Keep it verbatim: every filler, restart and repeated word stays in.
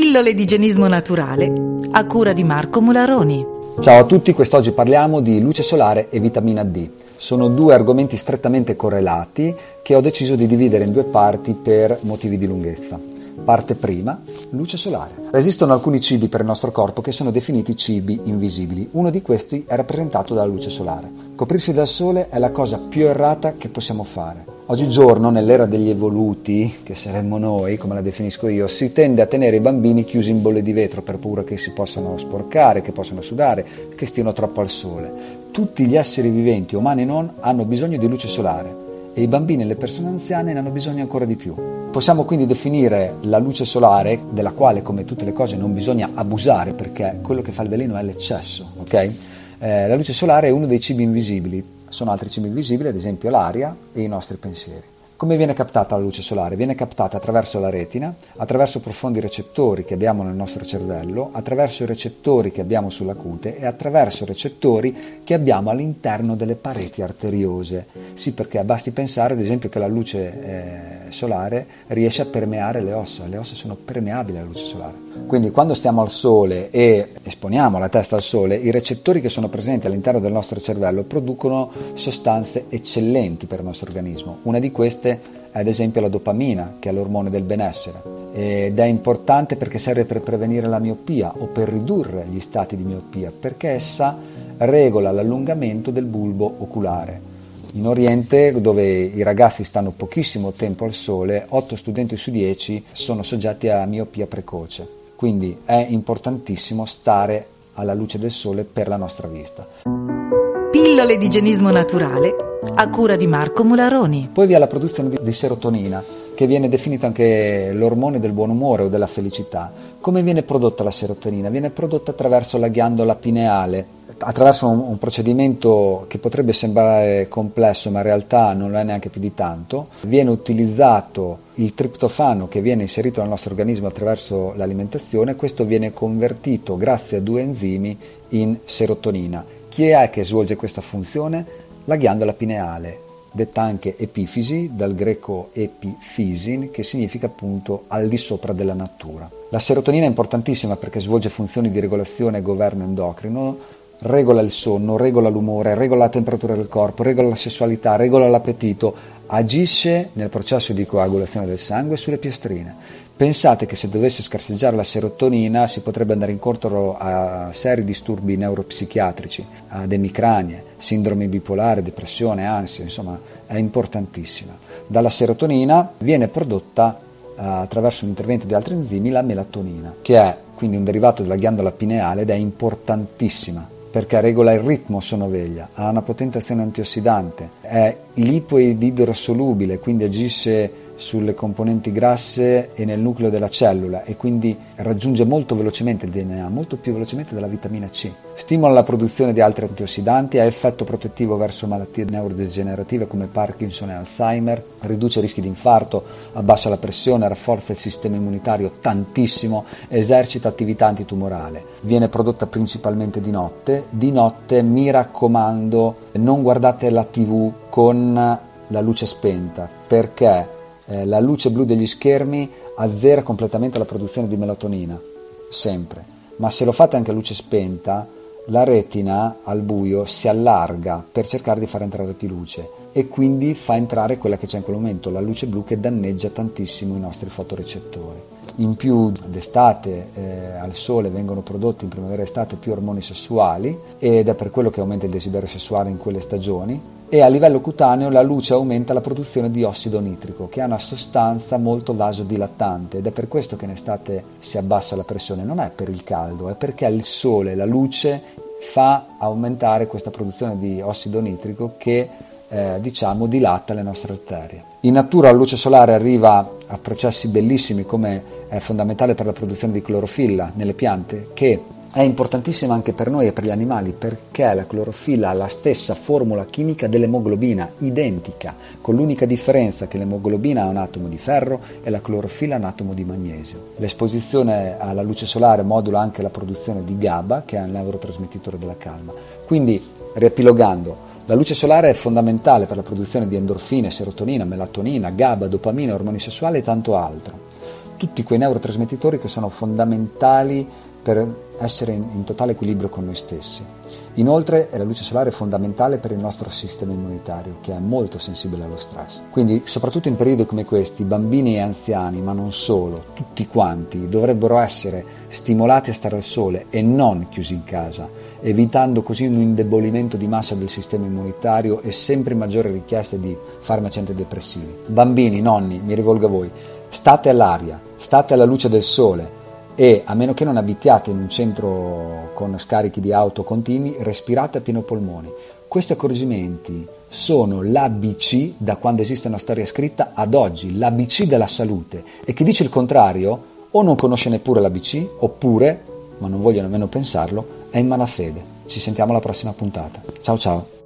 Pillole di igienismo naturale a cura di Marco Mularoni. Ciao a tutti, quest'oggi parliamo di luce solare e vitamina D. Sono due argomenti strettamente correlati che ho deciso di dividere in due parti per motivi di lunghezza. Parte prima, luce solare. Esistono alcuni cibi per il nostro corpo che sono definiti cibi invisibili. Uno di questi è rappresentato dalla luce solare. Coprirsi dal sole è la cosa più errata che possiamo fare. Oggigiorno, nell'era degli evoluti, che saremmo noi, come la definisco io, si tende a tenere i bambini chiusi in bolle di vetro per paura che si possano sporcare, che possano sudare, che stiano troppo al sole. Tutti gli esseri viventi, umani e non, hanno bisogno di luce solare e i bambini e le persone anziane ne hanno bisogno ancora di più. Possiamo quindi definire la luce solare, della quale come tutte le cose non bisogna abusare perché quello che fa il veleno è l'eccesso, ok? Eh, la luce solare è uno dei cibi invisibili. Sono altri cibi invisibili, ad esempio l'aria e i nostri pensieri. Come viene captata la luce solare? Viene captata attraverso la retina, attraverso profondi recettori che abbiamo nel nostro cervello, attraverso i recettori che abbiamo sulla cute e attraverso recettori che abbiamo all'interno delle pareti arteriose. Sì, perché basti pensare ad esempio che la luce eh, solare riesce a permeare le ossa, le ossa sono permeabili alla luce solare. Quindi quando stiamo al sole e esponiamo la testa al sole, i recettori che sono presenti all'interno del nostro cervello producono sostanze eccellenti per il nostro organismo. Una di queste è ad esempio la dopamina, che è l'ormone del benessere, ed è importante perché serve per prevenire la miopia o per ridurre gli stati di miopia, perché essa regola l'allungamento del bulbo oculare. In Oriente, dove i ragazzi stanno pochissimo tempo al sole, otto studenti su dieci sono soggetti a miopia precoce, quindi è importantissimo stare alla luce del sole per la nostra vista. Pillole di igienismo naturale a cura di Marco Mularoni. Poi vi è la produzione di, di serotonina, che viene definita anche l'ormone del buon umore o della felicità. Come viene prodotta la serotonina? Viene prodotta attraverso la ghiandola pineale, attraverso un, un procedimento che potrebbe sembrare complesso, ma in realtà non lo è neanche più di tanto. Viene utilizzato il triptofano che viene inserito nel nostro organismo attraverso l'alimentazione, questo viene convertito grazie a due enzimi in serotonina. Chi è che svolge questa funzione? La ghiandola pineale, detta anche epifisi, dal greco epiphysin, che significa appunto al di sopra della natura. La serotonina è importantissima perché svolge funzioni di regolazione e governo endocrino, regola il sonno, regola l'umore, regola la temperatura del corpo, regola la sessualità, regola l'appetito, agisce nel processo di coagulazione del sangue sulle piastrine. Pensate che se dovesse scarseggiare la serotonina si potrebbe andare incontro a seri disturbi neuropsichiatrici, ad emicranie, sindrome bipolare, depressione, ansia, insomma è importantissima. Dalla serotonina viene prodotta uh, attraverso un intervento di altri enzimi la melatonina, che è quindi un derivato della ghiandola pineale ed è importantissima perché regola il ritmo sonno-veglia, ha una potente azione antiossidante, è lipoididrosolubile, quindi agisce sulle componenti grasse e nel nucleo della cellula e quindi raggiunge molto velocemente il D N A, molto più velocemente della vitamina C. Stimola la produzione di altri antiossidanti, ha effetto protettivo verso malattie neurodegenerative come Parkinson e Alzheimer, riduce i rischi di infarto, abbassa la pressione, rafforza il sistema immunitario tantissimo, esercita attività antitumorale. Viene prodotta principalmente di notte. Di notte, mi raccomando, non guardate la tivù con la luce spenta perché Eh, la luce blu degli schermi azzera completamente la produzione di melatonina, sempre, ma se lo fate anche a luce spenta, la retina al buio si allarga per cercare di far entrare più luce e quindi fa entrare quella che c'è in quel momento, la luce blu, che danneggia tantissimo i nostri fotorecettori. In più d'estate eh, al sole vengono prodotti in primavera e estate più ormoni sessuali ed è per quello che aumenta il desiderio sessuale in quelle stagioni. E a livello cutaneo la luce aumenta la produzione di ossido nitrico, che è una sostanza molto vasodilatante ed è per questo che in estate si abbassa la pressione. Non è per il caldo, è perché il sole, la luce, fa aumentare questa produzione di ossido nitrico che eh, diciamo dilata le nostre arterie. In natura la luce solare arriva a processi bellissimi come è fondamentale per la produzione di clorofilla nelle piante, che è importantissima anche per noi e per gli animali perché la clorofilla ha la stessa formula chimica dell'emoglobina, identica, con l'unica differenza che l'emoglobina ha un atomo di ferro e la clorofilla ha un atomo di magnesio. L'esposizione alla luce solare modula anche la produzione di GABA, che è un neurotrasmettitore della calma. Quindi, riepilogando, la luce solare è fondamentale per la produzione di endorfine, serotonina, melatonina, GABA, dopamina, ormoni sessuali e tanto altro. tutti quei neurotrasmettitori che sono fondamentali per essere in, in totale equilibrio con noi stessi. Inoltre la luce solare è fondamentale per il nostro sistema immunitario, che è molto sensibile allo stress. Quindi, soprattutto in periodi come questi, bambini e anziani, ma non solo, tutti quanti, dovrebbero essere stimolati a stare al sole e non chiusi in casa, evitando così un indebolimento di massa del sistema immunitario e sempre maggiori richieste di farmaci antidepressivi. Bambini, nonni, mi rivolgo a voi, state all'aria, state alla luce del sole, e a meno che non abitiate in un centro con scarichi di auto continui, respirate a pieno polmoni. Questi accorgimenti sono l'A B C da quando esiste una storia scritta ad oggi, l'A B C della salute, e chi dice il contrario o non conosce neppure l'A B C, oppure, ma non voglio nemmeno pensarlo, è in malafede. Ci sentiamo alla prossima puntata. Ciao ciao!